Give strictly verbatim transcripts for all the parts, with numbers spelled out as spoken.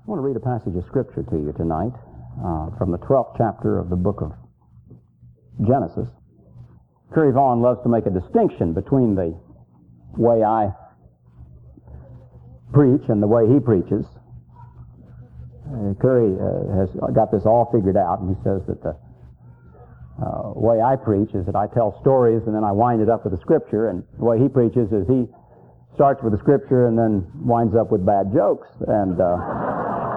I want to read a passage of Scripture to you tonight uh, from the twelfth chapter of the book of Genesis. Curry Vaughan loves to make a distinction between the way I preach and the way he preaches. Uh, Curry uh, has got this all figured out, and he says that the uh, way I preach is that I tell stories and then I wind it up with the Scripture, and the way he preaches is he starts with the Scripture and then winds up with bad jokes. And uh,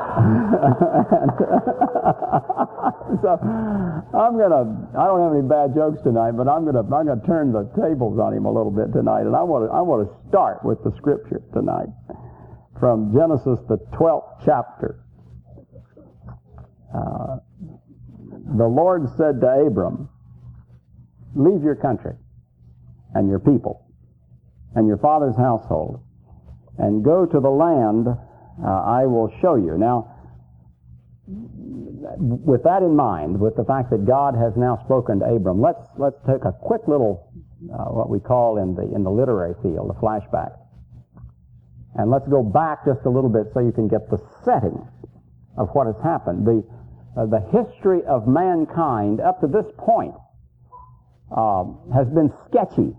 so I'm gonna. I don't have any bad jokes tonight, but I'm gonna. I'm gonna turn the tables on him a little bit tonight, and I want to. I want to start with the Scripture tonight from Genesis, the twelfth chapter. Uh, the Lord said to Abram, "Leave your country and your people and your father's household, and go to the land uh, I will show you." Now, with that in mind, with the fact that God has now spoken to Abram, let's let's take a quick little uh, what we call in the in the literary field a flashback, and let's go back just a little bit so you can get the setting of what has happened. The uh, the history of mankind up to this point uh, has been sketchy.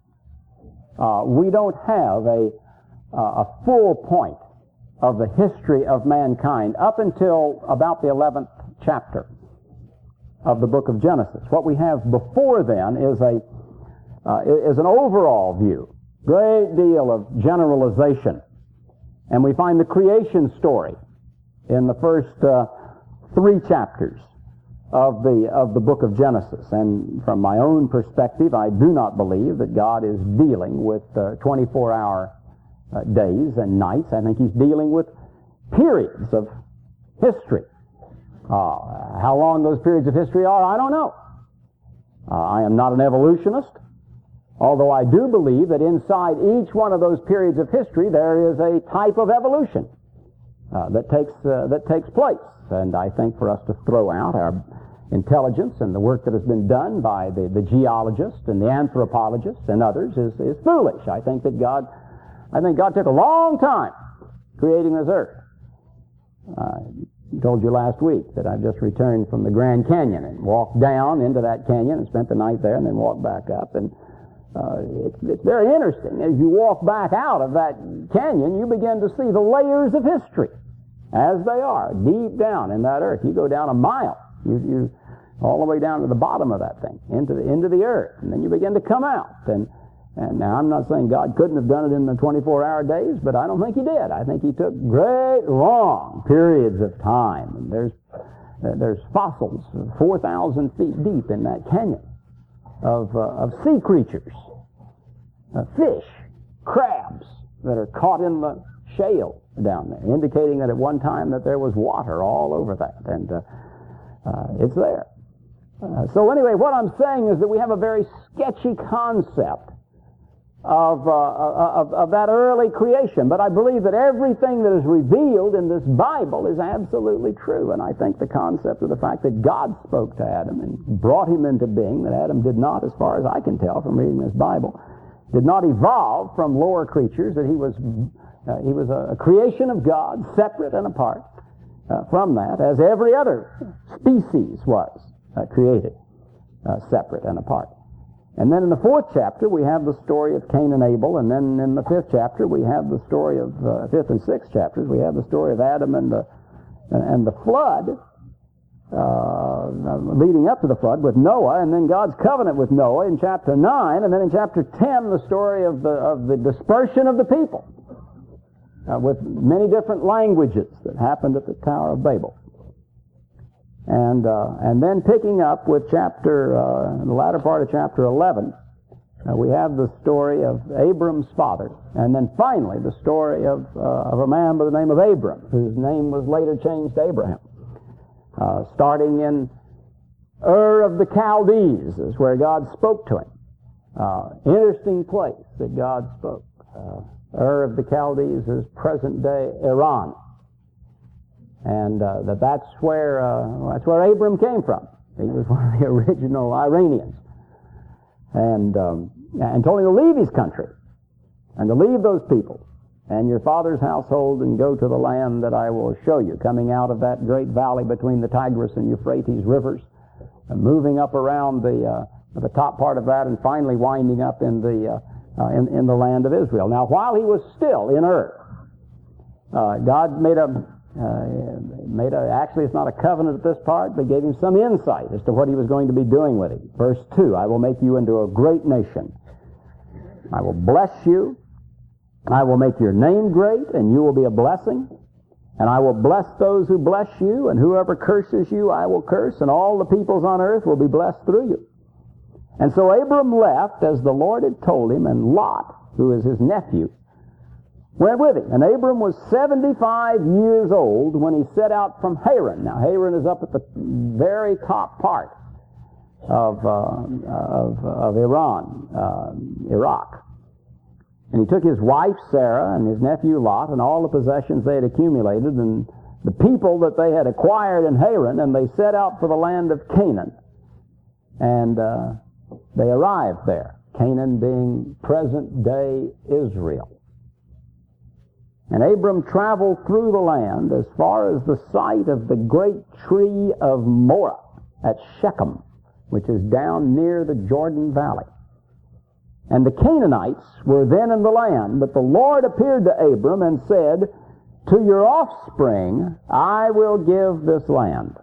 Uh, we don't have a uh, a full point of the history of mankind up until about the eleventh chapter of the book of Genesis. What we have before then is a uh, is an overall view, great deal of generalization, and we find the creation story in the first uh, three chapters of the of the book of Genesis. And from my own perspective, I do not believe that God is dealing with uh, twenty-four hour uh, days and nights. I think He's dealing with periods of history. Uh, how long those periods of history are, I don't know. Uh, I am not an evolutionist, although I do believe that inside each one of those periods of history there is a type of evolution uh, that takes uh, that takes place. And I think for us to throw out our intelligence and the work that has been done by the, the geologists and the anthropologists and others is, is foolish. I think that God, I think God took a long time creating this earth. I told you last week that I've just returned from the Grand Canyon and walked down into that canyon and spent the night there and then walked back up. And uh, it's, it's very interesting. As you walk back out of that canyon, you begin to see the layers of history as they are deep down in that earth. You go down a mile, you, you all the way down to the bottom of that thing, into the into the earth, and then you begin to come out. And and now I'm not saying God couldn't have done it in the twenty-four hour days, but I don't think He did. I think He took great long periods of time. And there's uh, there's fossils four thousand feet deep in that canyon of uh, of sea creatures, uh, fish, crabs that are caught in the shale down there, indicating that at one time that there was water all over that, and uh, uh, it's there. Uh, so anyway, what I'm saying is that we have a very sketchy concept of, uh, of, of that early creation, but I believe that everything that is revealed in this Bible is absolutely true, and I think the concept of the fact that God spoke to Adam and brought him into being, that Adam did not, as far as I can tell from reading this Bible, did not evolve from lower creatures, that he was Uh, he was a, a creation of God, separate and apart uh, from that, as every other species was uh, created, uh, separate and apart. And then in the fourth chapter, we have the story of Cain and Abel, and then in the fifth chapter, we have the story of, uh, fifth and sixth chapters, we have the story of Adam and the, and the flood, uh, leading up to the flood with Noah, and then God's covenant with Noah in chapter nine, and then in chapter ten, the story of the, of the dispersion of the people. Uh, with many different languages that happened at the Tower of Babel. And uh, and then picking up with chapter, uh, the latter part of chapter eleven, uh, we have the story of Abram's father. And then finally the story of, uh, of a man by the name of Abram, whose name was later changed to Abraham. Uh, starting in Ur of the Chaldees is where God spoke to him. Uh, interesting place that God spoke. Uh, Ur of the Chaldees is present-day Iran, and uh, that that's where uh, that's where Abram came from. He was one of the original Iranians, and um, and told him to leave his country and to leave those people and your father's household and go to the land that I will show you, coming out of that great valley between the Tigris and Euphrates rivers, and moving up around the uh, the top part of that, and finally winding up in the uh, uh, in, in the land of Israel. Now, while he was still in Ur, uh, God made a uh, made a actually it's not a covenant at this part, but gave him some insight as to what he was going to be doing with him. Verse two: I will make you into a great nation. I will bless you. I will make your name great, and you will be a blessing. And I will bless those who bless you, and whoever curses you, I will curse, and all the peoples on earth will be blessed through you. And so Abram left as the Lord had told him, and Lot, who is his nephew, went with him. And Abram was seventy-five years old when he set out from Haran. Now, Haran is up at the very top part of, uh, of, of Iran, uh, Iraq. And he took his wife Sarah and his nephew Lot and all the possessions they had accumulated and the people that they had acquired in Haran, and they set out for the land of Canaan. And uh, they arrived there, Canaan being present-day Israel. And Abram traveled through the land as far as the site of the great tree of Moreh at Shechem, which is down near the Jordan Valley. And the Canaanites were then in the land, but the Lord appeared to Abram and said, to your offspring I will give this land.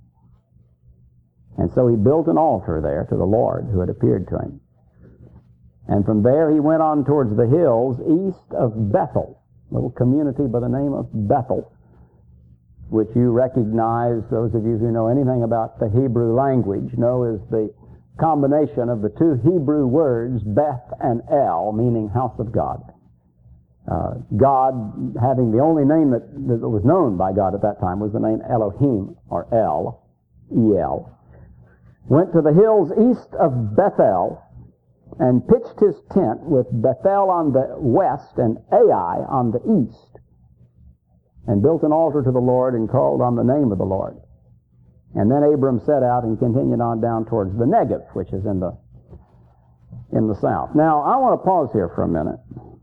And so he built an altar there to the Lord who had appeared to him. And from there he went on towards the hills east of Bethel, a little community by the name of Bethel, which you recognize, those of you who know anything about the Hebrew language, know is the combination of the two Hebrew words, Beth and El, meaning house of God. Uh, God, having the only name that, that was known by God at that time, was the name Elohim, or El, E L, went to the hills east of Bethel and pitched his tent with Bethel on the west and Ai on the east, and built an altar to the Lord and called on the name of the Lord. And then Abram set out and continued on down towards the Negev, which is in the in the south. Now, I want to pause here for a minute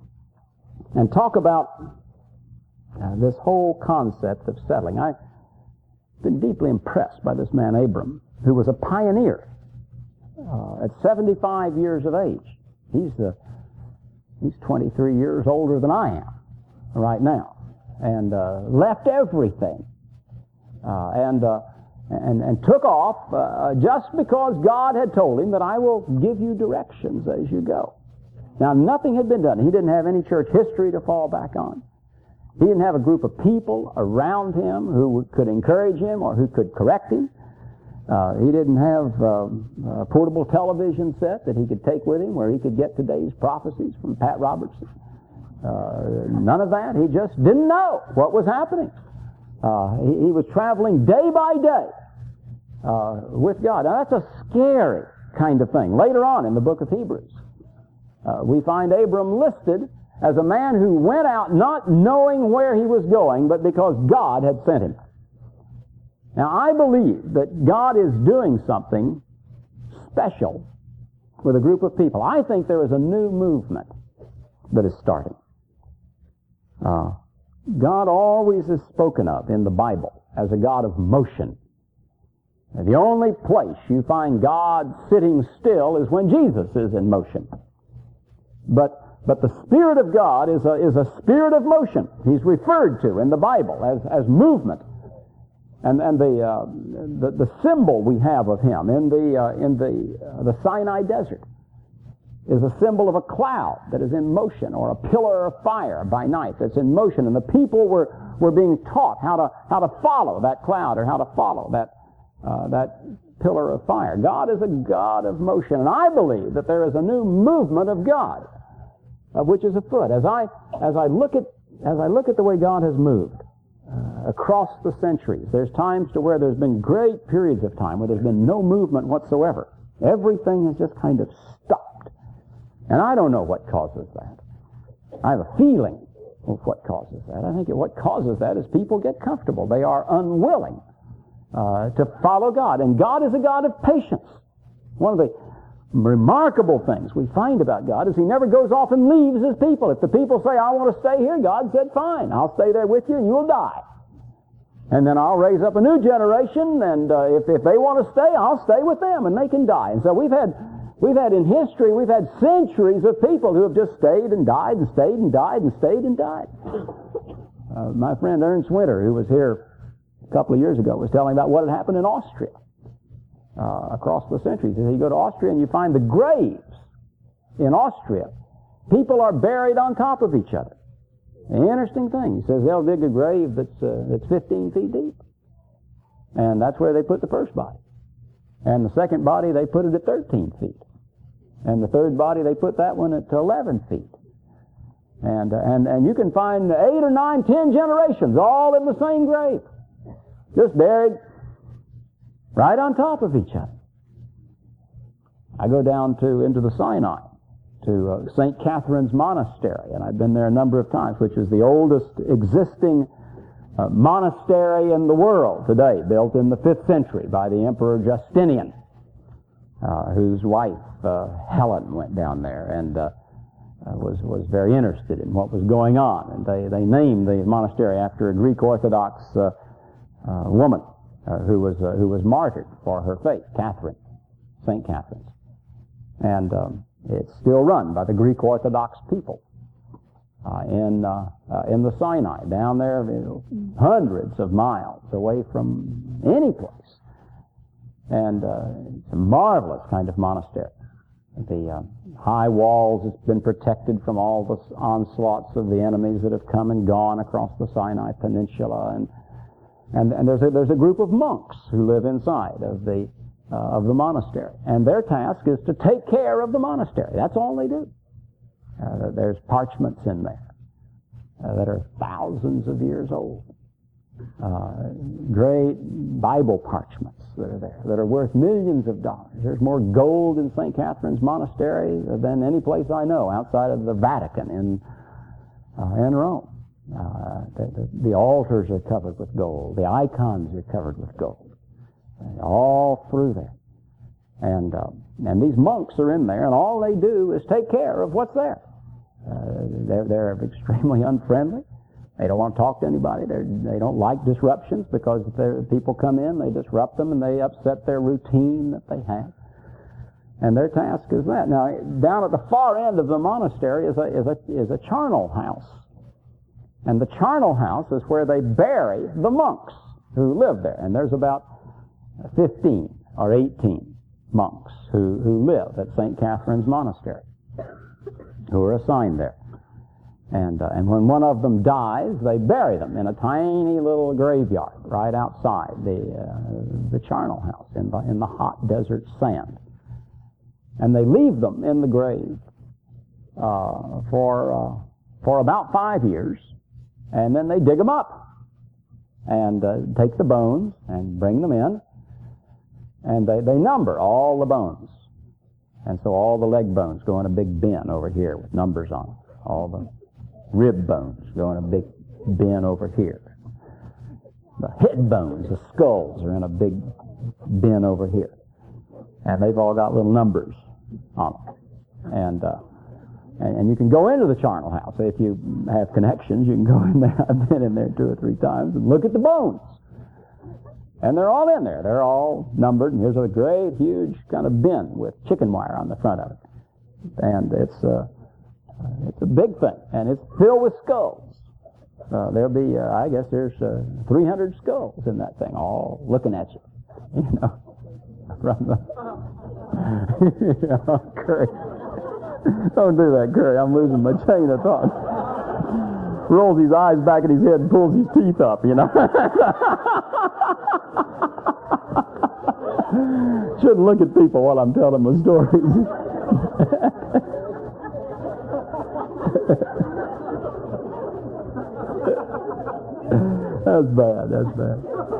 and talk about uh, this whole concept of settling. I've been deeply impressed by this man Abram, who was a pioneer uh, at seventy-five years of age. He's the he's twenty-three years older than I am right now, and uh, left everything uh, and. Uh, And, and took off uh, just because God had told him that I will give you directions as you go. Now, nothing had been done. He didn't have any church history to fall back on. He didn't have a group of people around him who could encourage him or who could correct him. Uh, he didn't have um, a portable television set that he could take with him where he could get today's prophecies from Pat Robertson. Uh, none of that. He just didn't know what was happening. Uh, he, he was traveling day by day uh, with God. Now, that's a scary kind of thing. Later on in the book of Hebrews, uh, we find Abram listed as a man who went out not knowing where he was going, but because God had sent him. Now, I believe that God is doing something special with a group of people. I think there is a new movement that is starting. Uh, God always is spoken of in the Bible as a God of motion. And the only place you find God sitting still is when Jesus is in motion. But but the Spirit of God is a is a spirit of motion. He's referred to in the Bible as as movement. And and the uh, the, the symbol we have of Him in the uh, in the uh, the Sinai desert is a symbol of a cloud that is in motion, or a pillar of fire by night that's in motion. And the people were, were being taught how to how to follow that cloud, or how to follow that uh, that pillar of fire. God is a God of motion, and I believe that there is a new movement of God, of which is afoot. As I as I look at as I look at the way God has moved uh, across the centuries, there's times to where there's been great periods of time where there's been no movement whatsoever. Everything has just kind of stopped. And I don't know what causes that. I have a feeling of what causes that. I think what causes that is people get comfortable. They are unwilling uh, to follow God. And God is a God of patience. One of the remarkable things we find about God is He never goes off and leaves His people. If the people say, I want to stay here, God said, fine, I'll stay there with you and you'll die. And then I'll raise up a new generation, and uh, if, if they want to stay, I'll stay with them, and they can die. And so we've had, we've had in history, we've had centuries of people who have just stayed and died and stayed and died and stayed and died. Uh, my friend Ernst Winter, who was here a couple of years ago, was telling about what had happened in Austria uh, across the centuries. He said, you go to Austria and you find the graves in Austria. People are buried on top of each other. An interesting thing. He says they'll dig a grave that's uh, that's fifteen feet deep. And that's where they put the first body. And the second body, they put it at thirteen feet. And the third body, they put that one at eleven feet. And, uh, and, and you can find eight or nine, ten generations all in the same grave. Just buried right on top of each other. I go down to into the Sinai, to uh, Saint Catherine's Monastery, and I've been there a number of times, which is the oldest existing uh, monastery in the world today, built in the fifth century by the Emperor Justinian, uh, whose wife, uh, Helen, went down there and uh, uh, was, was very interested in what was going on. And they, they named the monastery after a Greek Orthodox uh, uh, woman uh, who was uh, who was martyred for her faith, Catherine, Saint Catherine's. And um, it's still run by the Greek Orthodox people uh, in uh, uh, in the Sinai, down there, you know, hundreds of miles away from any place. And uh, it's a marvelous kind of monastery. The uh, high walls, it's been protected from all the onslaughts of the enemies that have come and gone across the Sinai Peninsula. And and, and there's a, there's a group of monks who live inside of the Uh, of the monastery. And their task is to take care of the monastery. That's all they do. Uh, there's parchments in there uh, that are thousands of years old. Uh, great Bible parchments that are there that are worth millions of dollars. There's more gold in Saint Catherine's Monastery than any place I know outside of the Vatican in, uh, in Rome. Uh, the, the, the altars are covered with gold. The icons are covered with gold. All through there. And uh, and these monks are in there, and all they do is take care of what's there. Uh, they're, they're extremely unfriendly. They don't want to talk to anybody. They're, they don't like disruptions, because if people come in, they disrupt them, and they upset their routine that they have. And their task is that. Now, down at the far end of the monastery is a, is a, is a charnel house. And the charnel house is where they bury the monks who live there. And there's about fifteen or eighteen monks who, who live at Saint Catherine's Monastery, who are assigned there. And, uh, and when one of them dies, they bury them in a tiny little graveyard right outside the, uh, the charnel house in the, in the hot desert sand. And they leave them in the grave uh, for, uh, for about five years, and then they dig them up and uh, take the bones and bring them in. And they, they number all the bones. And so all the leg bones go in a big bin over here with numbers on them. All the rib bones go in a big bin over here. The head bones, the skulls, are in a big bin over here. And they've all got little numbers on them. And, uh, and, and you can go into the charnel house. If you have connections, you can go in there. I've been in there two or three times and look at the bones. And they're all in there. They're all numbered. And here's a great, huge kind of bin with chicken wire on the front of it. And it's, uh, it's a big thing. And it's filled with skulls. Uh, there'll be, uh, I guess there's uh, three hundred skulls in that thing, all looking at you. You know, from the... oh, Curry. Don't do that, Curry. I'm losing my chain of thought. Rolls his eyes back in his head and pulls his teeth up, you know. Shouldn't look at people while I'm telling my stories. That's bad, that's bad.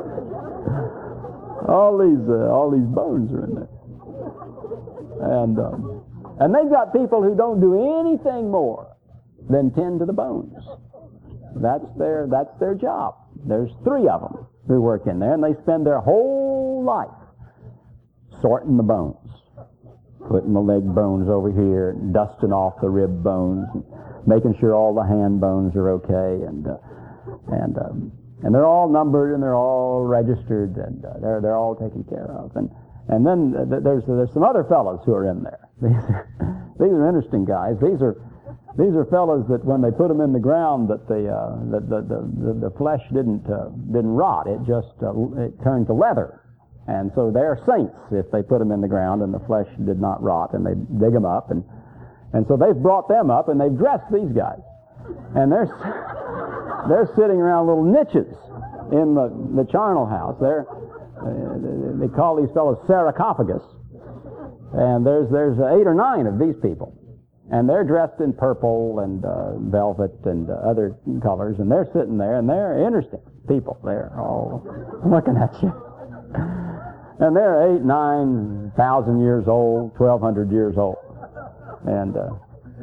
All these, uh, all these bones are in there. And, um, and they've got people who don't do anything more than tend to the bones. That's their, that's their job. There's three of them who work in there, and they spend their whole life sorting the bones putting the leg bones over here, dusting off the rib bones, and making sure all the hand bones are okay, and uh, and um, and they're all numbered and they're all registered, and uh, they're they're all taken care of. And and then uh, there's there's some other fellows who are in there. These are these are interesting guys. These are these are fellows that when they put them in the ground, that the uh, the, the, the the flesh didn't uh, didn't rot. It just uh, it turned to leather. And so they're saints if they put them in the ground and the flesh did not rot, and they dig them up. And, and so they've brought them up and they've dressed these guys. And they're, they're sitting around little niches in the, the charnel house. They're, uh, they call these fellows sarcophagus. And there's, there's eight or nine of these people. And they're dressed in purple and uh, velvet and uh, other colors. And they're sitting there, and they're interesting people. They're all looking at you. And they're eight, nine thousand years old, twelve hundred years old. And uh,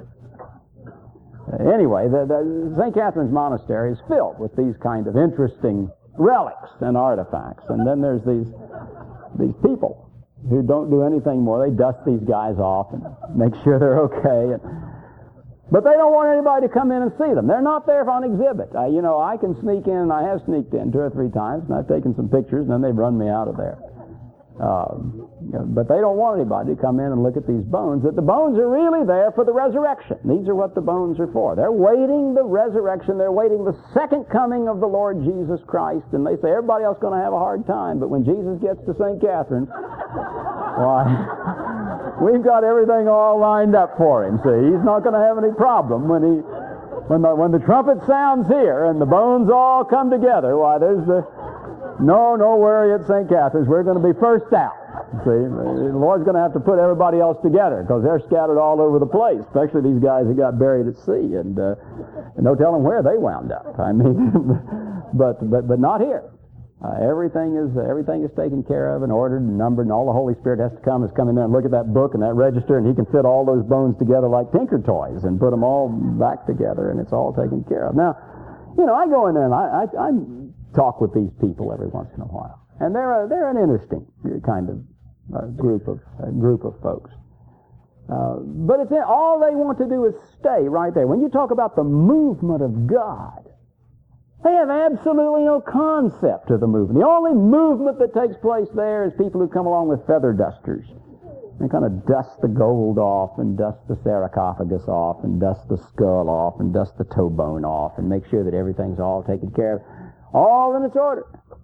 anyway, the, the Saint Catherine's Monastery is filled with these kind of interesting relics and artifacts. And then there's these these people who don't do anything more. They dust these guys off and make sure they're okay. And, but they don't want anybody to come in and see them. They're not there on exhibit. I, you know, I can sneak in, and I have sneaked in two or three times, and I've taken some pictures, and then they've run me out of there. Uh, but they don't want anybody to come in and look at these bones. That the bones are really there for the resurrection. These are what the bones are for. They're waiting the resurrection. They're waiting the second coming of the Lord Jesus Christ. And they say everybody else is going to have a hard time, but when Jesus gets to Saint Catherine, why, we've got everything all lined up for him. See, he's not going to have any problem when he, when the when the trumpet sounds here and the bones all come together. Why, there's the No, no worry at Saint Catherine's. We're going to be first out. See, the Lord's going to have to put everybody else together because they're scattered all over the place, especially these guys that got buried at sea, and, uh, and no telling where they wound up. I mean, but but but not here. Uh, everything is everything is taken care of and ordered and numbered, and all the Holy Spirit has to come is come in there and look at that book and that register, and he can fit all those bones together like Tinker Toys and put them all back together, and it's all taken care of. Now, you know, I go in there and I, I I'm talk with these people every once in a while, and they're a, they're an interesting kind of uh, group of uh, group of folks. Uh, but it's in, all they want to do is stay right there. When you talk about the movement of God, they have absolutely no concept of the movement. The only movement that takes place there is people who come along with feather dusters. They kind of dust the gold off and dust the sarcophagus off and dust the skull off and dust the toe bone off and make sure that everything's all taken care of. All in its order.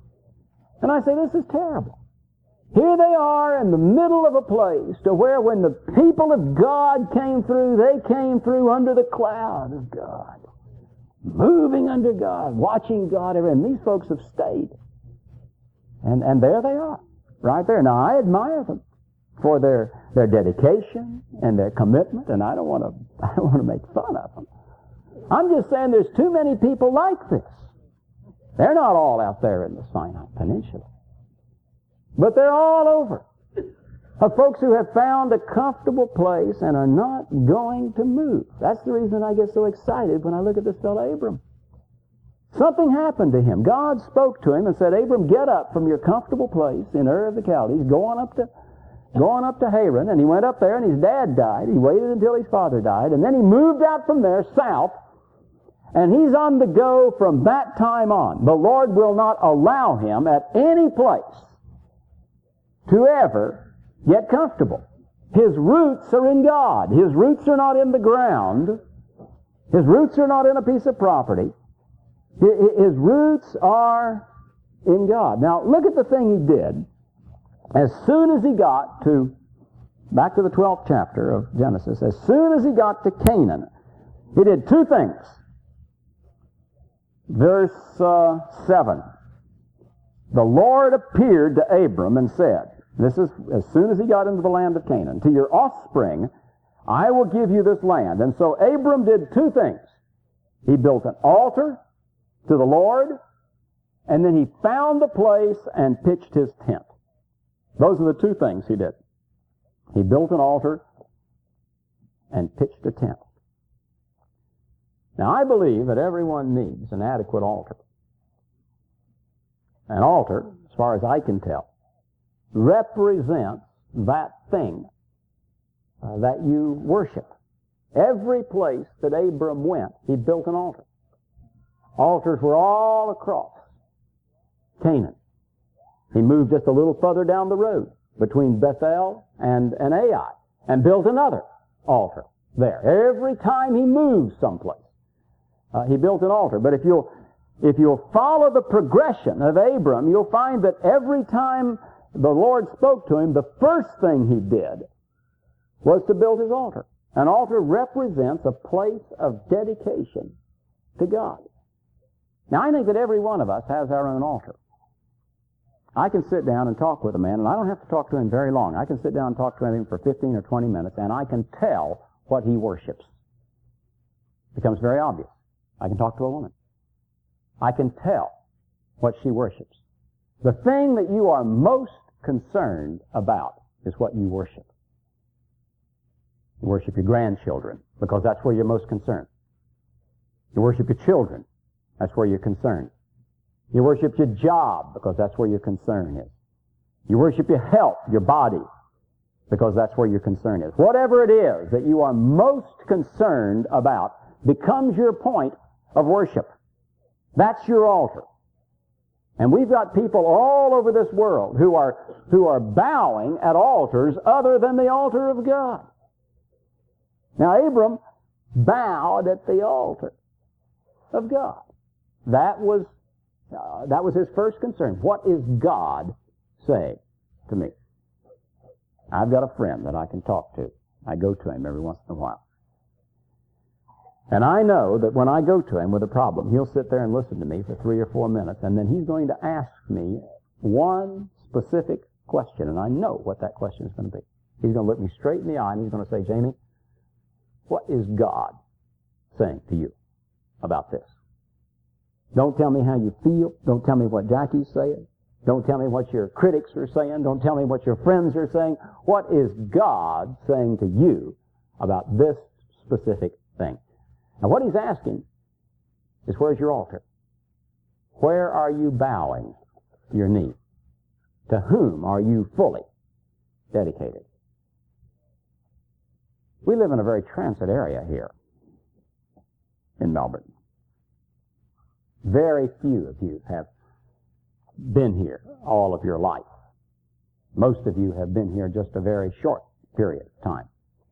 And I say, this is terrible. Here they are in the middle of a place to where when the people of God came through, they came through under the cloud of God. Moving under God, watching God. And these folks have stayed. And and there they are, right there. Now, I admire them for their, their dedication and their commitment, and I don't want to I don't want to make fun of them. I'm just saying there's too many people like this. They're not all out there in the Sinai Peninsula. But they're all over. Of folks who have found a comfortable place and are not going to move. That's the reason I get so excited when I look at this fellow Abram. Something happened to him. God spoke to him and said, Abram, get up from your comfortable place in Ur of the Chaldees, go on up to, go on up to Haran. And he went up there, and his dad died. He waited until his father died. And then he moved out from there south. And he's on the go from that time on. The Lord will not allow him at any place to ever get comfortable. His roots are in God. His roots are not in the ground. His roots are not in a piece of property. His roots are in God. Now, look at the thing he did. As soon as he got to, back to the twelfth chapter of Genesis, as soon as he got to Canaan, he did two things. Verse uh, seven. The Lord appeared to Abram and said, this is as soon as he got into the land of Canaan, to your offspring I will give you this land. And so Abram did two things. He built an altar to the Lord, and then he found the place and pitched his tent. Those are the two things he did. He built an altar and pitched a tent. Now, I believe that everyone needs an adequate altar. An altar, as far as I can tell, represents that thing uh, that you worship. Every place that Abram went, he built an altar. Altars were all across Canaan. He moved just a little further down the road between Bethel and, and Ai and built another altar there. Every time he moved someplace, uh, he built an altar. But if you'll, if you'll follow the progression of Abram, you'll find that every time the Lord spoke to him, the first thing he did was to build his altar. An altar represents a place of dedication to God. Now, I think that every one of us has our own altar. I can sit down and talk with a man, and I don't have to talk to him very long. I can sit down and talk to him for fifteen or twenty minutes, and I can tell what he worships. It becomes very obvious. I can talk to a woman. I can tell what she worships. The thing that you are most concerned about is what you worship. You worship your grandchildren because that's where you're most concerned. You worship your children. That's where you're concerned. You worship your job because that's where your concern is. You worship your health, your body, because that's where your concern is. Whatever it is that you are most concerned about becomes your point of worship. That's your altar. And we've got people all over this world who are, who are bowing at altars other than the altar of God. Now, Abram bowed at the altar of God. That was, uh, that was his first concern. What is God saying to me? I've got a friend that I can talk to. I go to him every once in a while. And I know that when I go to him with a problem, he'll sit there and listen to me for three or four minutes, and then he's going to ask me one specific question, and I know what that question is going to be. He's going to look me straight in the eye, and he's going to say, Jamie, what is God saying to you about this? Don't tell me how you feel. Don't tell me what Jackie's saying. Don't tell me what your critics are saying. Don't tell me what your friends are saying. What is God saying to you about this specific thing? Now, what he's asking is, where's your altar? Where are you bowing your knee? To whom are you fully dedicated? We live in a very transit area here in Melbourne. Very few of you have been here all of your life. Most of you have been here just a very short period of time.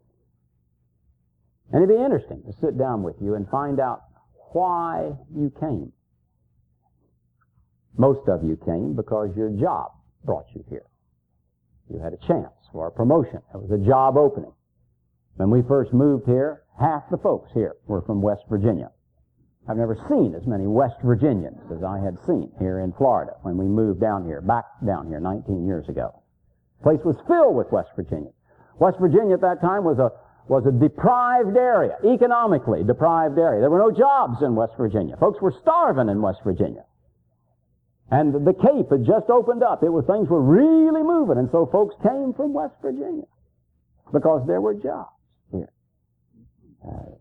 And it'd be interesting to sit down with you and find out why you came. Most of you came because your job brought you here. You had a chance for a promotion. It was a job opening. When we first moved here, half the folks here were from West Virginia. I've never seen as many West Virginians as I had seen here in Florida when we moved down here, back down here nineteen years ago. The place was filled with West Virginians. West Virginia at that time was a was a deprived area, economically deprived area. There were no jobs in West Virginia. Folks were starving in West Virginia. And the Cape had just opened up. It was, things were really moving, and so folks came from West Virginia because there were jobs here. Uh,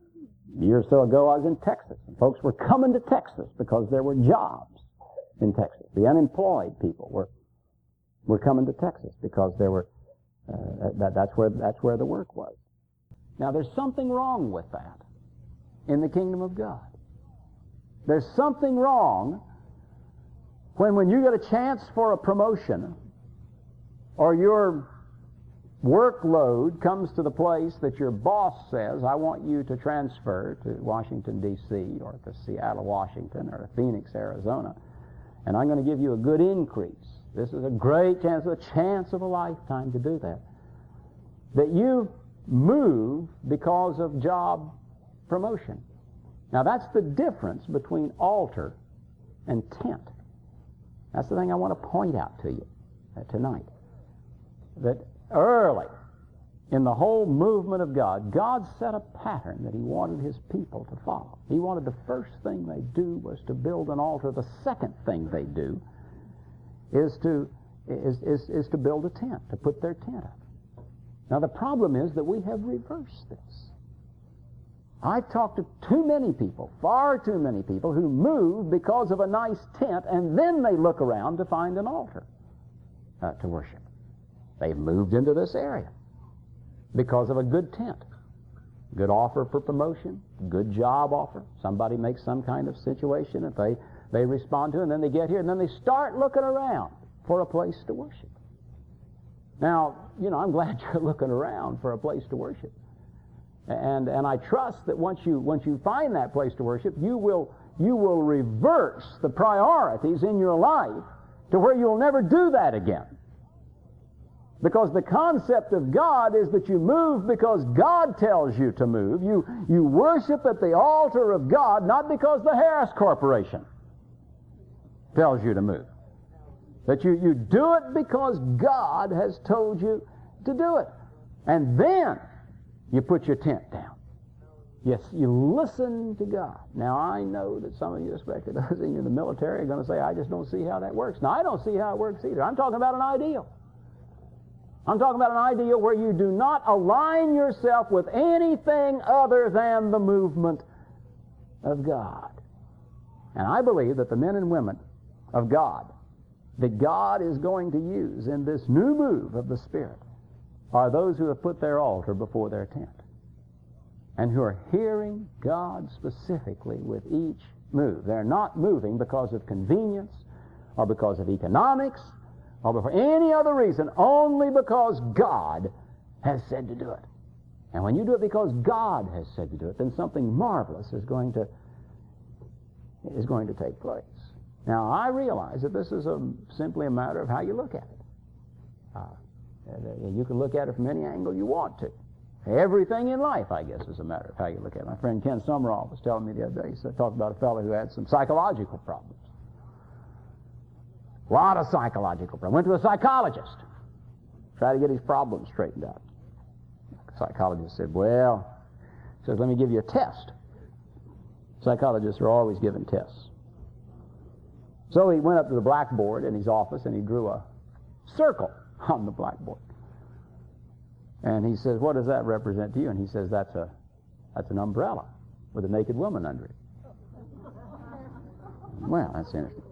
a year or so ago, I was in Texas, and folks were coming to Texas because there were jobs in Texas. The unemployed people were were coming to Texas because there were uh, that, that's where that's where the work was. Now, there's something wrong with that in the kingdom of God. There's something wrong when, when you get a chance for a promotion or your workload comes to the place that your boss says, I want you to transfer to Washington, D C, or to Seattle, Washington, or to Phoenix, Arizona, and I'm going to give you a good increase. This is a great chance, a chance of a lifetime to do that. That you move because of job promotion. Now, that's the difference between altar and tent. That's the thing I want to point out to you uh, tonight. That early in the whole movement of God, God set a pattern that He wanted His people to follow. He wanted the first thing they do was to build an altar. The second thing they do is to is, is, is to build a tent, to put their tent up. Now, the problem is that we have reversed this. I've talked to too many people, far too many people, who move because of a nice tent, and then they look around to find an altar uh, to worship. They've moved into this area. because of a good tent. Good offer for promotion, good job offer. Somebody makes some kind of situation that they, they respond to, and then they get here, and then they start looking around for a place to worship. Now, you know, I'm glad you're looking around for a place to worship. And and I trust that once you once you find that place to worship, you will you will reverse the priorities in your life to where you'll never do that again. Because the concept of God is that you move because God tells you to move. You, you worship at the altar of God, not because the Harris Corporation tells you to move. That you, you do it because God has told you to do it. And then you put your tent down. Yes, you listen to God. Now, I know that some of you, especially those in the military, are going to say, I just don't see how that works. Now, I don't see how it works either. I'm talking about an ideal. I'm talking about an ideal where you do not align yourself with anything other than the movement of God. And I believe that the men and women of God that God is going to use in this new move of the Spirit are those who have put their altar before their tent and who are hearing God specifically with each move. They're not moving because of convenience or because of economics or for any other reason, only because God has said to do it. And when you do it because God has said to do it, then something marvelous is going to is going to take place. Now, I realize that this is a, simply a matter of how you look at it. Uh, you can look at it from any angle you want to. Everything in life, I guess, is a matter of how you look at it. My friend Ken Sumrall was telling me the other day, he said, talked about a fellow who had some psychological problems. A lot of psychological problems. Went to a psychologist. Tried to get his problems straightened out. The psychologist said, well, he says, let me give you a test. Psychologists are always given tests. So he went up to the blackboard in his office and he drew a circle on the blackboard. And he says, what does that represent to you? And he says, that's a that's an umbrella with a naked woman under it. Well, that's interesting.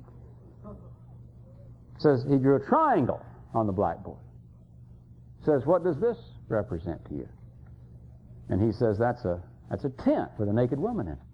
Says he drew a triangle on the blackboard. Says, what does this represent to you? And he says, that's a that's a tent with a naked woman in it.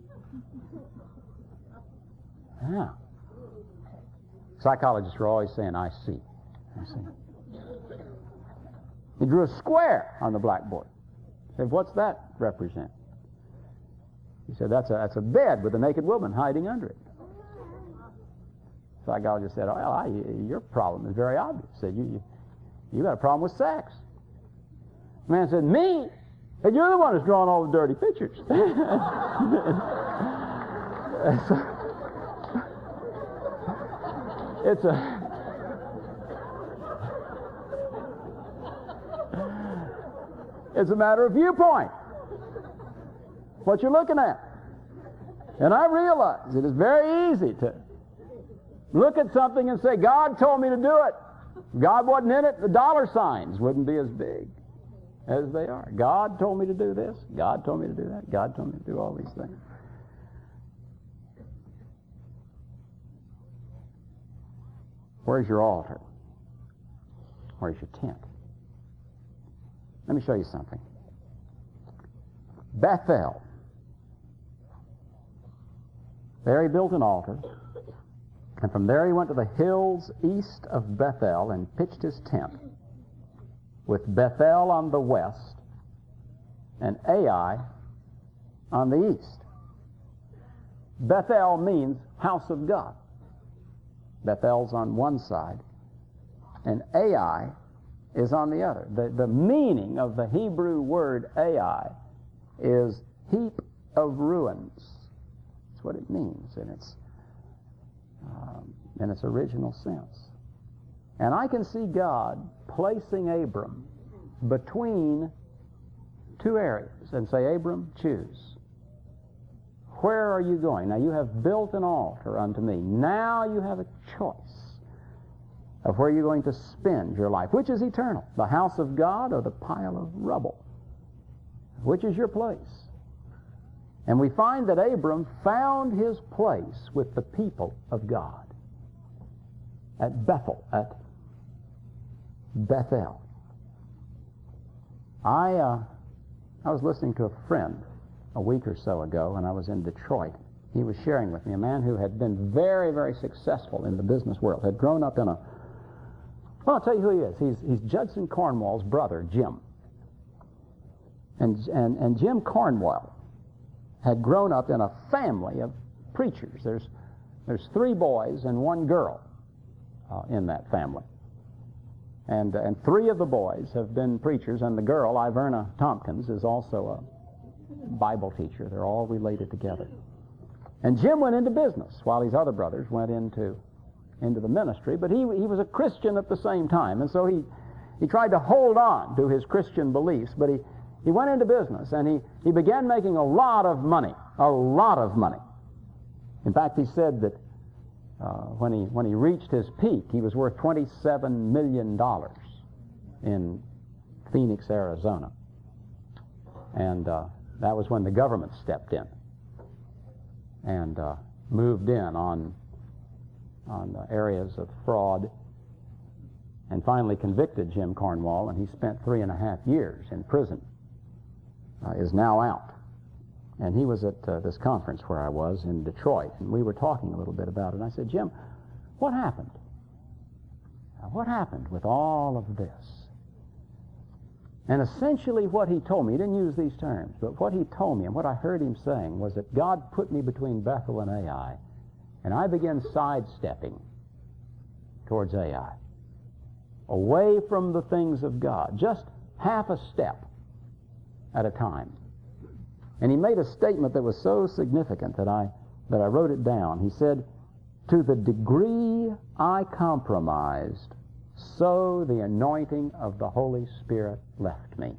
Yeah. Psychologists are always saying, I see. I see. He drew a square on the blackboard. He said, what's that represent? He said, that's a, that's a bed with a naked woman hiding under it. Psychologist said, well, I, your problem is very obvious. He said, you, you, you got a problem with sex. The man said, me? And you're the one who's drawing all the dirty pictures. It's a it's a matter of viewpoint. What you're looking at. And I realize it is very easy to look at something and say, God told me to do it. If God wasn't in it, the dollar signs wouldn't be as big as they are. God told me to do this. God told me to do that. God told me to do all these things. Where's your altar? Where's your tent? Let me show you something. Bethel. There he built an altar, and from there he went to the hills east of Bethel and pitched his tent, with Bethel on the west and Ai on the east. Bethel means house of God. Bethel's on one side, and Ai is on the other. The, the meaning of the Hebrew word Ai is heap of ruins. That's what it means in its, um, in its original sense. And I can see God placing Abram between two areas and say, Abram, choose. Where are you going? Now you have built an altar unto me. Now you have a choice of where you're going to spend your life. Which is eternal? The house of God or the pile of rubble? Which is your place? And we find that Abram found his place with the people of God at Bethel, at Bethel. I, uh, I was listening to a friend a week or so ago, and I was in Detroit. He was sharing with me a man who had been very, very successful in the business world, had grown up in a, well, I'll tell you who he is. He's, he's Judson Cornwall's brother, Jim. And, and, and Jim Cornwall had grown up in a family of preachers. There's, there's three boys and one girl uh, in that family. And, and three of the boys have been preachers, and the girl, Iverna Tompkins, is also a Bible teacher. They're all related together. And Jim went into business while his other brothers went into, into the ministry, but he, he was a Christian at the same time, and so he, he tried to hold on to his Christian beliefs, but he, he went into business, and he, he began making a lot of money, a lot of money. In fact, he said that Uh, when he when he reached his peak, he was worth twenty-seven million dollars in Phoenix, Arizona. And uh, that was when the government stepped in and uh, moved in on, on uh, areas of fraud and finally convicted Jim Cornwall, and he spent three and a half years in prison, uh, is now out. And he was at uh, this conference where I was in Detroit, and we were talking a little bit about it. And I said, Jim, what happened? Uh, what happened with all of this? And essentially what he told me, he didn't use these terms, but what he told me and what I heard him saying was that God put me between Bethel and Ai, and I began sidestepping towards Ai, away from the things of God, just half a step at a time. And he made a statement that was so significant that I, that I wrote it down. He said, to the degree I compromised, so the anointing of the Holy Spirit left me.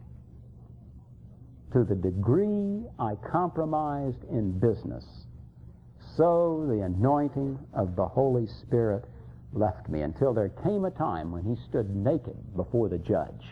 To the degree I compromised in business, so the anointing of the Holy Spirit left me, until there came a time when he stood naked before the judge,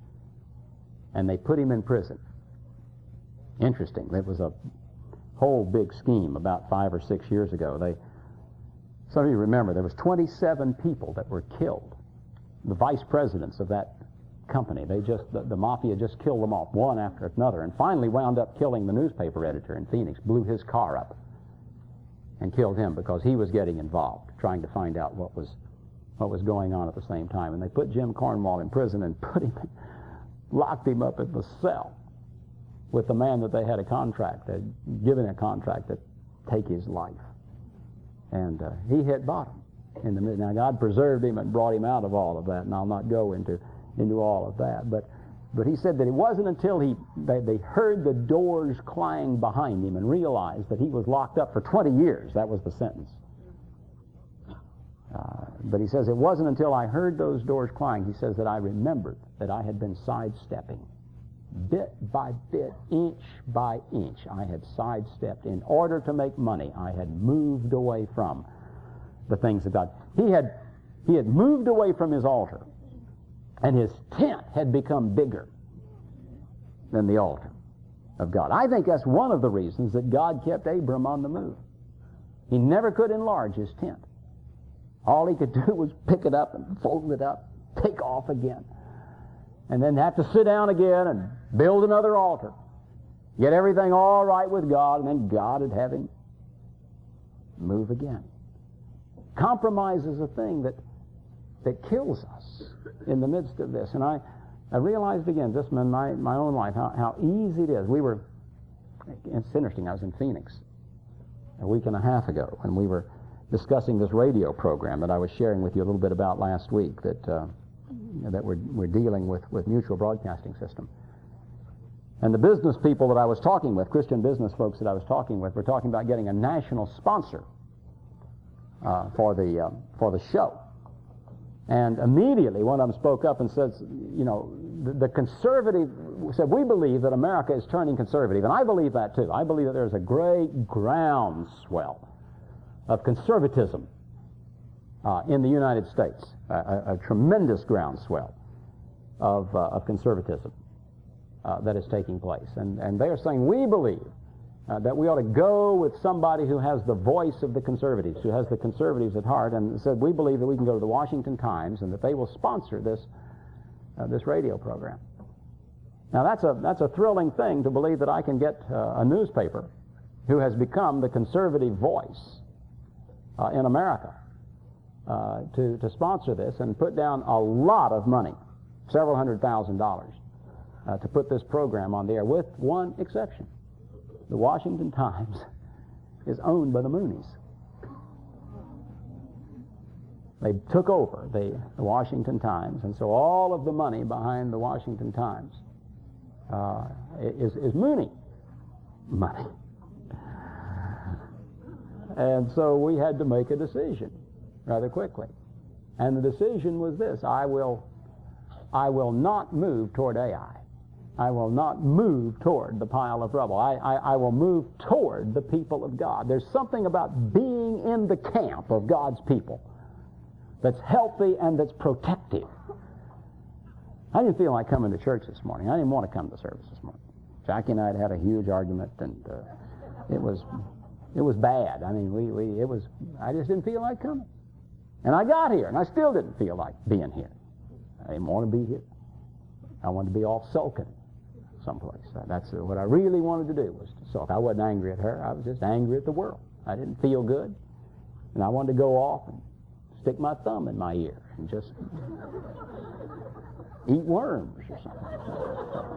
and they put him in prison. Interesting. It was a whole big scheme about five or six years ago. They, some of you remember, there was twenty-seven people that were killed. The vice presidents of that company, they just, the, the mafia just killed them off one after another, and finally wound up killing the newspaper editor in Phoenix, blew his car up and killed him because he was getting involved, trying to find out what was, what was going on at the same time. And they put Jim Cornwall in prison and put him, locked him up in the cell with the man that they had a contract, had given a contract to take his life. And uh, he hit bottom in the mid. Now God preserved him and brought him out of all of that, and I'll not go into, into all of that. But, but he said that it wasn't until he, they, they heard the doors clang behind him and realized that he was locked up for twenty years. That was the sentence. Uh, but he says, it wasn't until I heard those doors clang, he says, that I remembered that I had been sidestepping. Bit by bit, inch by inch, I had sidestepped. In order to make money, I had moved away from the things of God. He had, he had moved away from his altar, and his tent had become bigger than the altar of God. I think that's one of the reasons that God kept Abram on the move. He never could enlarge his tent. All he could do was pick it up and fold it up, take off again, and then have to sit down again and build another altar, get everything all right with God, and then God would have him move again. Compromise is a thing that that kills us in the midst of this. And I, I realized again, just in my, my own life, how, how easy it is. We were, it's interesting, I was in Phoenix a week and a half ago, and we were discussing this radio program that I was sharing with you a little bit about last week, that uh, that we're, we're dealing with, with Mutual Broadcasting System. And the business people that I was talking with, Christian business folks that I was talking with, were talking about getting a national sponsor uh, for the uh, for the show. And immediately one of them spoke up and said, you know, the, the conservative, said, we believe that America is turning conservative. And I believe that too. I believe that there's a great groundswell of conservatism uh, in the United States, a, a, a tremendous groundswell of, uh, of conservatism uh, that is taking place. And, and they are saying, we believe uh, that we ought to go with somebody who has the voice of the conservatives, who has the conservatives at heart, and said, we believe that we can go to the Washington Times and that they will sponsor this, uh, this radio program. Now that's a, that's a thrilling thing to believe that I can get uh, a newspaper who has become the conservative voice uh, in America uh, to, to sponsor this and put down a lot of money, several hundred thousand dollars, uh, to put this program on the air, with one exception. The Washington Times is owned by the Moonies. They took over the, the Washington Times, and so all of the money behind the Washington Times uh, is, is Mooney money. And so we had to make a decision rather quickly. And the decision was this: I will, I will not move toward Ai. I will not move toward the pile of rubble. I, I, I will move toward the people of God. There's something about being in the camp of God's people that's healthy and that's protective. I didn't feel like coming to church this morning. I didn't want to come to service this morning. Jackie and I had had a huge argument, and uh, it was it was bad. I mean, we, we it was. I just didn't feel like coming, and I got here, and I still didn't feel like being here. I didn't want to be here. I wanted to be off sulking someplace. That's what I really wanted to do, was to sulk. I wasn't angry at her. I was just angry at the world. I didn't feel good, and I wanted to go off and stick my thumb in my ear and just eat worms or something.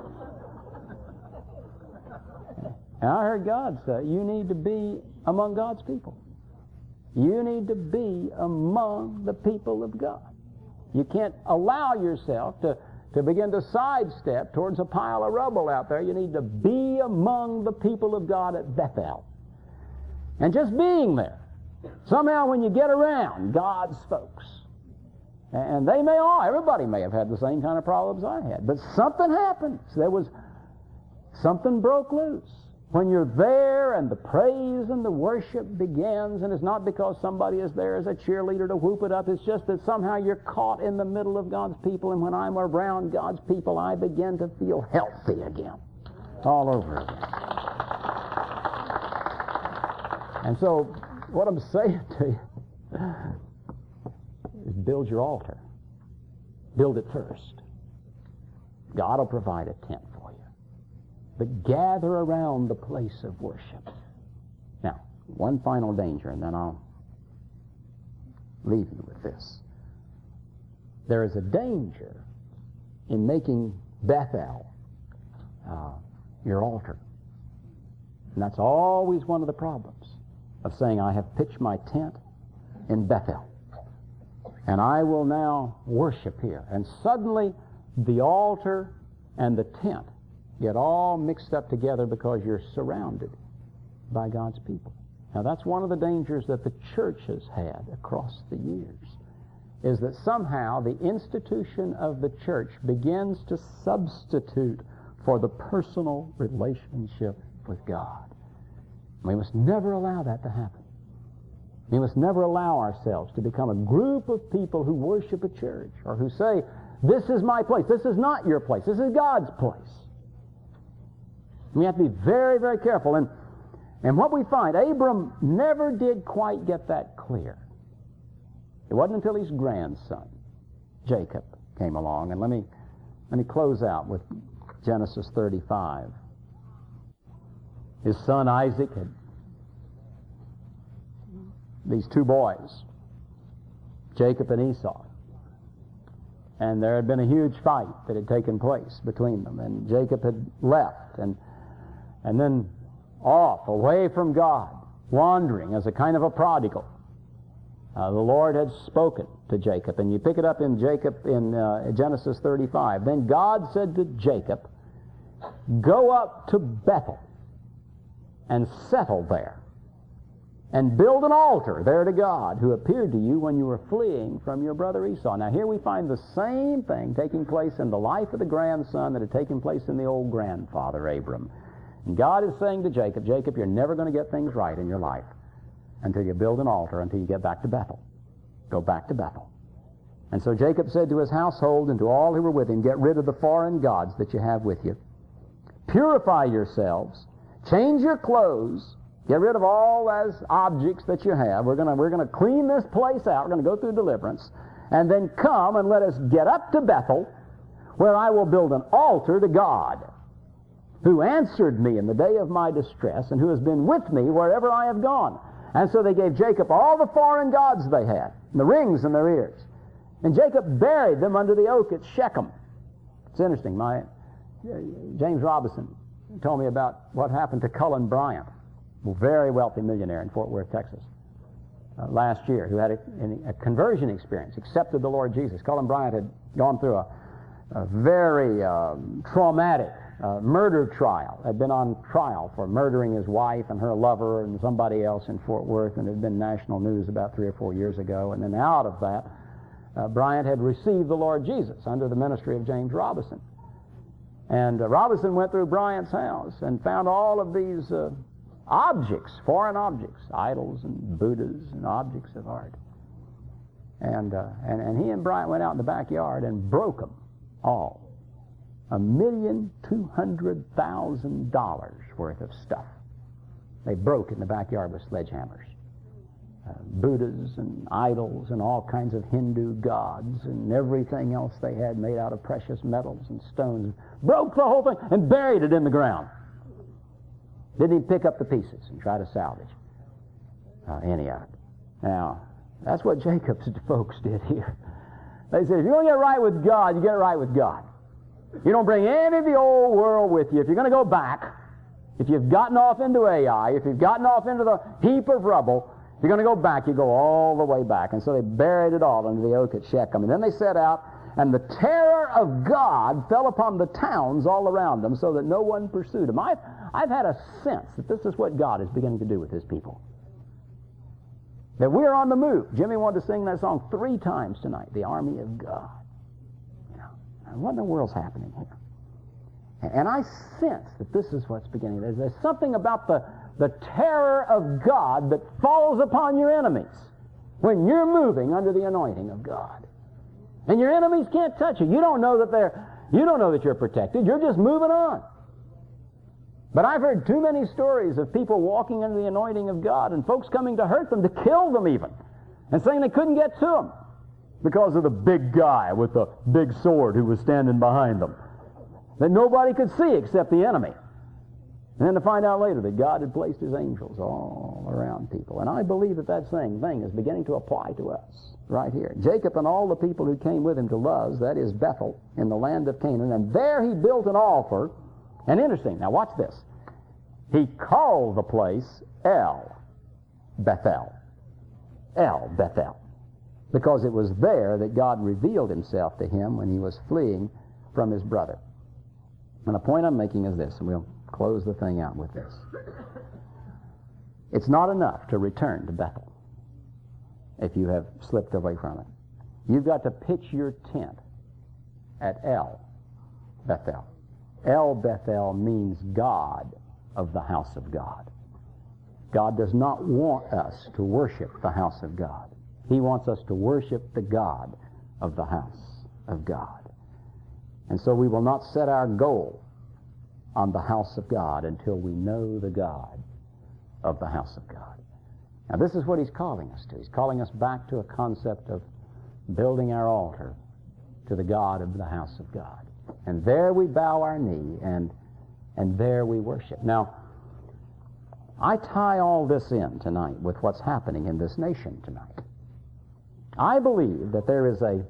And I heard God say, you need to be among God's people. You need to be among the people of God. You can't allow yourself to, to begin to sidestep towards a pile of rubble out there. You need to be among the people of God at Bethel. And just being there, somehow when you get around God's folks, and they may all, everybody may have had the same kind of problems I had, but something happens. There was, something broke loose. When you're there and the praise and the worship begins, and it's not because somebody is there as a cheerleader to whoop it up, it's just that somehow you're caught in the middle of God's people, and when I'm around God's people, I begin to feel healthy again, all over again. And so, what I'm saying to you is build your altar. Build it first. God will provide a tent for you. But gather around the place of worship. Now, one final danger, and then I'll leave you with this. There is a danger in making Bethel uh, your altar. And that's always one of the problems of saying, I have pitched my tent in Bethel, and I will now worship here. And suddenly the altar and the tent get all mixed up together because you're surrounded by God's people. Now that's one of the dangers that the church has had across the years, is that somehow the institution of the church begins to substitute for the personal relationship with God. We must never allow that to happen. We must never allow ourselves to become a group of people who worship a church, or who say, this is my place. This is not your place. This is God's place. We have to be very, very careful. And, and what we find, Abram never did quite get that clear. It wasn't until his grandson, Jacob, came along. And let me, let me close out with Genesis thirty-five. His son Isaac had these two boys, Jacob and Esau. And there had been a huge fight that had taken place between them. And Jacob had left and, and then off, away from God, wandering as a kind of a prodigal. Uh, the Lord had spoken to Jacob. And you pick it up in Jacob in uh, Genesis thirty-five. Then God said to Jacob, go up to Bethel and settle there, and build an altar there to God, who appeared to you when you were fleeing from your brother Esau. Now here we find the same thing taking place in the life of the grandson that had taken place in the old grandfather Abram. And God is saying to Jacob, Jacob, you're never going to get things right in your life until you build an altar, until you get back to Bethel. Go back to Bethel. And so Jacob said to his household and to all who were with him, get rid of the foreign gods that you have with you. Purify yourselves. Change your clothes. Get rid of all those objects that you have. We're going to we're going to clean this place out. We're going to go through deliverance. And then come and let us get up to Bethel, where I will build an altar to God, who answered me in the day of my distress, and who has been with me wherever I have gone. And so they gave Jacob all the foreign gods they had, and the rings in their ears. And Jacob buried them under the oak at Shechem. It's interesting. My James Robinson told me about what happened to Cullen Bryant, a very wealthy millionaire in Fort Worth, Texas, uh, last year, who had a, a conversion experience, accepted the Lord Jesus. Cullen Bryant had gone through a, a very um, traumatic uh, murder trial, had been on trial for murdering his wife and her lover and somebody else in Fort Worth, and it had been national news about three or four years ago. And then out of that, uh, Bryant had received the Lord Jesus under the ministry of James Robinson. And uh, Robinson went through Bryant's house and found all of these uh, objects, foreign objects, idols and Buddhas and objects of art. And, uh, and, and he and Bryant went out in the backyard and broke them all. A million two hundred thousand dollars worth of stuff. They broke in the backyard with sledgehammers. Uh, Buddhas and idols and all kinds of Hindu gods and everything else they had made out of precious metals and stones. Broke the whole thing and buried it in the ground. Didn't even pick up the pieces and try to salvage uh, any of it. Now, that's what Jacob's folks did here. They said, if you're going to get right with God, you get it right with God. You don't bring any of the old world with you. If you're going to go back, if you've gotten off into Ai, if you've gotten off into the heap of rubble, if you're going to go back, you go all the way back. And so they buried it all under the oak at Shechem. And then they set out, and the terror of God fell upon the towns all around them so that no one pursued them. I've, I've had a sense that this is what God is beginning to do with His people. That we're on the move. Jimmy wanted to sing that song three times tonight, The Army of God. You know, what in the world's happening here? And I sense that this is what's beginning. There's, there's something about the, the terror of God that falls upon your enemies when you're moving under the anointing of God. And your enemies can't touch you. You don't know that they're, you don't know that you're protected. You're just moving on. But I've heard too many stories of people walking under the anointing of God and folks coming to hurt them, to kill them even, and saying they couldn't get to them because of the big guy with the big sword who was standing behind them that nobody could see except the enemy. And then to find out later that God had placed His angels all around people. And I believe that that same thing is beginning to apply to us right here. Jacob and all the people who came with him to Luz, that is Bethel, in the land of Canaan, and there he built an altar. And interesting, now watch this. He called the place El Bethel. El Bethel. Because it was there that God revealed Himself to him when he was fleeing from his brother. And the point I'm making is this, and we'll close the thing out with this. It's not enough to return to Bethel if you have slipped away from it. You've got to pitch your tent at El Bethel. El Bethel means God of the house of God. God does not want us to worship the house of God. He wants us to worship the God of the house of God. And so we will not set our goal on the house of God until we know the God of the house of God. Now this is what He's calling us to. He's calling us back to a concept of building our altar to the God of the house of God. And there we bow our knee, and and there we worship. Now, I tie all this in tonight with what's happening in this nation tonight. I believe that there is a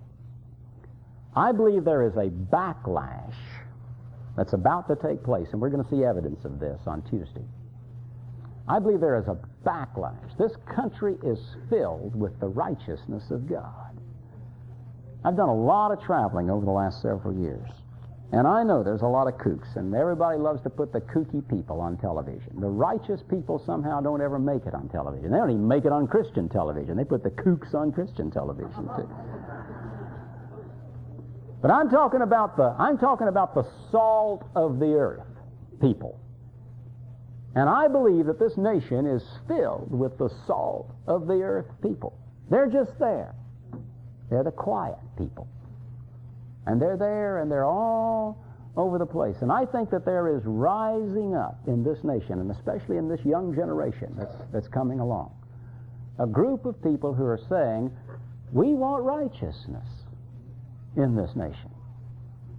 I believe there is a backlash that's about to take place, and we're going to see evidence of this on Tuesday. I believe there is a backlash. This country is filled with the righteousness of God. I've done a lot of traveling over the last several years, and I know there's a lot of kooks, and everybody loves to put the kooky people on television. The righteous people somehow don't ever make it on television. They don't even make it on Christian television. They put the kooks on Christian television, too. But I'm talking about the I'm talking about the salt of the earth people. And I believe that this nation is filled with the salt of the earth people. They're just there. They're the quiet people. And they're there, and they're all over the place. And I think that there is rising up in this nation, and especially in this young generation that's, that's coming along, a group of people who are saying, we want righteousness in this nation.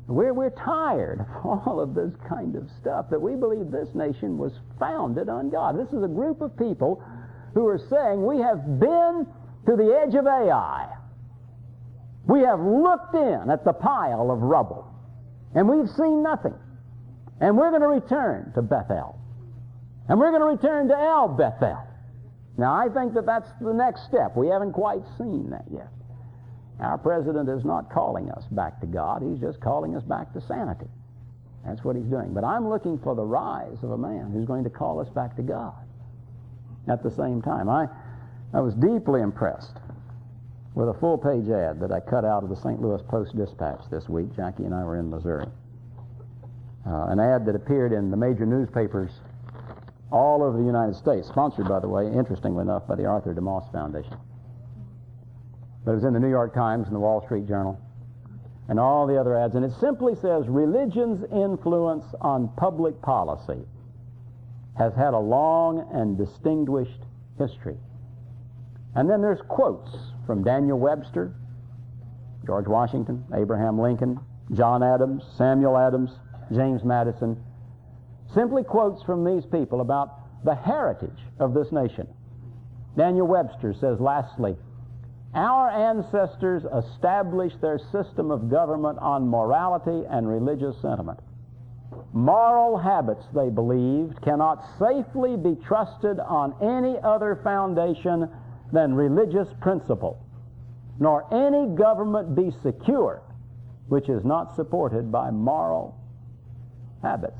We're, we're tired of all of this kind of stuff, that we believe this nation was founded on God. This is a group of people who are saying, we have been to the edge of Ai. We have looked in at the pile of rubble, and we've seen nothing. And we're going to return to Bethel. And we're going to return to El Bethel. Now, I think that that's the next step. We haven't quite seen that yet. Our president is not calling us back to God. He's just calling us back to sanity. That's what he's doing. But I'm looking for the rise of a man who's going to call us back to God at the same time. I, I was deeply impressed with a full-page ad that I cut out of the Saint Louis Post-Dispatch this week. Jackie and I were in Missouri. Uh, an ad that appeared in the major newspapers all over the United States, sponsored, by the way, interestingly enough, by the Arthur DeMoss Foundation. But it was in the New York Times and the Wall Street Journal and all the other ads, and it simply says, religion's influence on public policy has had a long and distinguished history. And then there's quotes from Daniel Webster, George Washington, Abraham Lincoln, John Adams, Samuel Adams, James Madison, simply quotes from these people about the heritage of this nation. Daniel Webster says, lastly, our ancestors established their system of government on morality and religious sentiment. Moral habits, they believed, cannot safely be trusted on any other foundation than religious principle, nor any government be secure which is not supported by moral habits.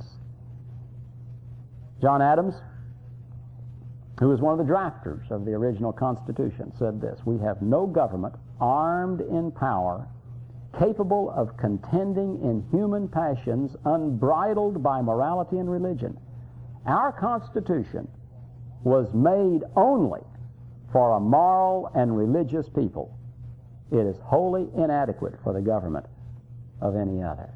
John Adams, who was one of the drafters of the original Constitution, said this: we have no government armed in power, capable of contending in human passions, unbridled by morality and religion. Our Constitution was made only for a moral and religious people. It is wholly inadequate for the government of any other.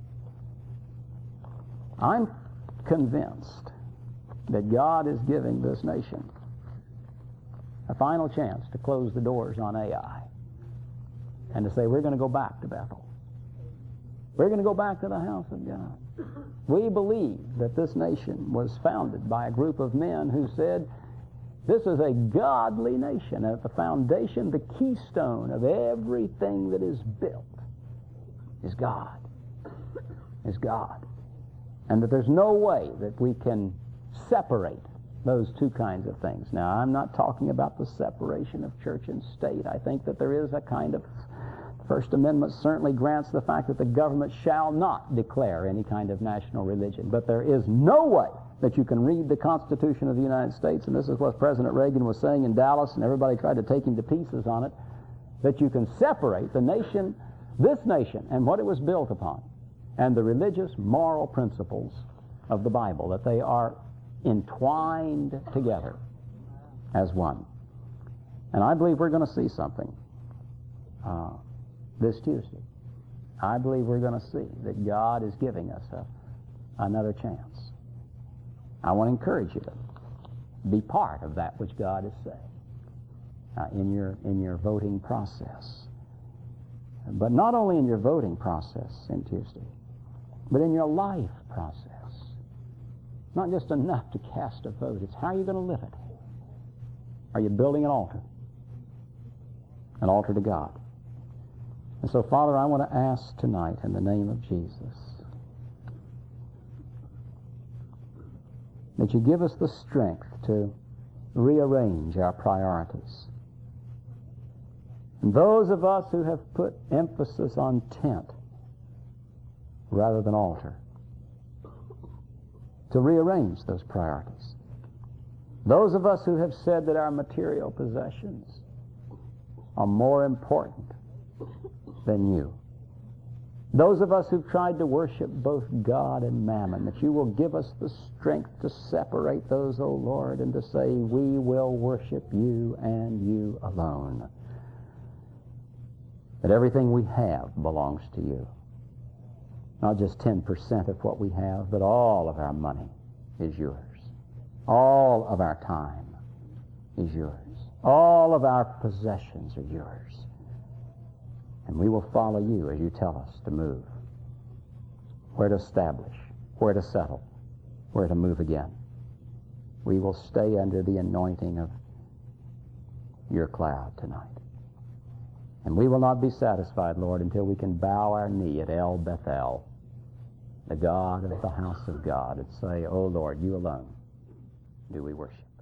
I'm convinced that God is giving this nation a final chance to close the doors on Ai and to say, we're going to go back to Bethel. We're going to go back to the house of God. We believe that this nation was founded by a group of men who said, this is a godly nation. At the foundation, the keystone of everything that is built is God. Is God. And that there's no way that we can separate those two kinds of things. Now, I'm not talking about the separation of church and state. I think that there is a kind of, the First Amendment certainly grants the fact that the government shall not declare any kind of national religion. But there is no way that you can read the Constitution of the United States, and this is what President Reagan was saying in Dallas, and everybody tried to take him to pieces on it, that you can separate the nation, this nation, and what it was built upon, and the religious moral principles of the Bible, that they are entwined together as one. And I believe we're going to see something uh, this Tuesday. I believe we're going to see that God is giving us a, another chance. I want to encourage you to be part of that which God is saying uh, in your in your voting process. But not only in your voting process in Tuesday, but in your life process. Not just enough to cast a vote. It's how you're going to live it. Are you building an altar? An altar to God. And so, Father, I want to ask tonight in the name of Jesus that you give us the strength to rearrange our priorities. And those of us who have put emphasis on tent rather than altar, to rearrange those priorities. Those of us who have said that our material possessions are more important than you. Those of us who've tried to worship both God and mammon, that you will give us the strength to separate those, O Lord, and to say, we will worship you and you alone. That everything we have belongs to you. Not just ten percent of what we have, but all of our money is yours. All of our time is yours. All of our possessions are yours. And we will follow you as you tell us to move. where to establish, where to settle, where to move again. We will stay under the anointing of your cloud tonight. And we will not be satisfied, Lord, until we can bow our knee at El Bethel, the God of the house of God, and say, "Oh Lord, you alone do we worship."